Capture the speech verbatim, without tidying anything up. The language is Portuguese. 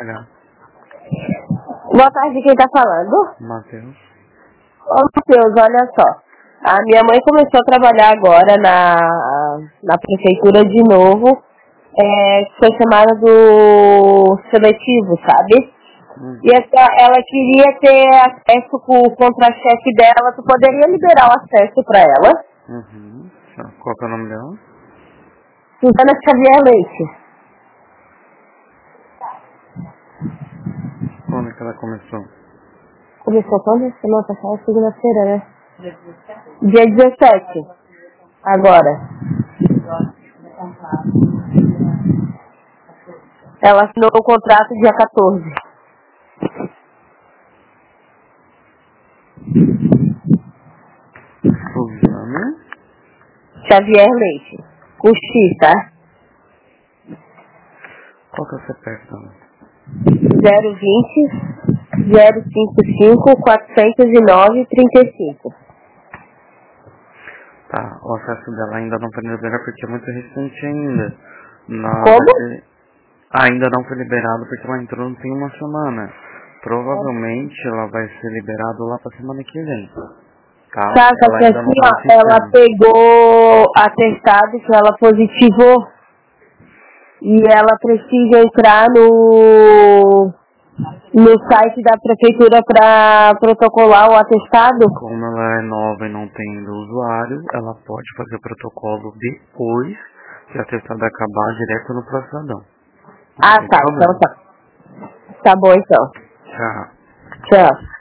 trabalhar. Boa tarde, quem tá falando? Matheus. Ô, Matheus, olha só. A minha mãe começou a trabalhar agora na, na prefeitura de novo. É, foi chamada do seletivo, sabe? Hum. E essa, ela queria ter acesso com o contra-chefe dela. Tu poderia liberar o acesso pra ela? Uhum. Qual que é o nome dela? Suzana Xavier Leite. Quando que ela começou? Começou quando? Semana passada, segunda-feira, né? Dia dezessete. Agora. Ela assinou o contrato dia quatorze. Suzana Xavier Leite. Com X, tá? Qual que é o C P F dela? zero vinte, zero cinquenta e cinco, quatrocentos e nove, trinta e cinco. Tá, o acesso dela ainda não foi liberado porque é muito recente ainda. Na Como? daqui- Ainda não foi liberado porque ela entrou não tem uma semana. Provavelmente ela vai ser liberada lá pra semana que vem. Tá? Tá, só Ela que ainda não assim, tá no ó, ela sistema. pegou atestado que ela positivou e ela precisa entrar no, no site da prefeitura pra protocolar o atestado. Como ela é nova e não tem ainda usuário, ela pode fazer o protocolo depois que a atestado acabar direto no processadão. Não Ah, tem tá, então problema. tá. Tá bom então. Tchau. Tchau.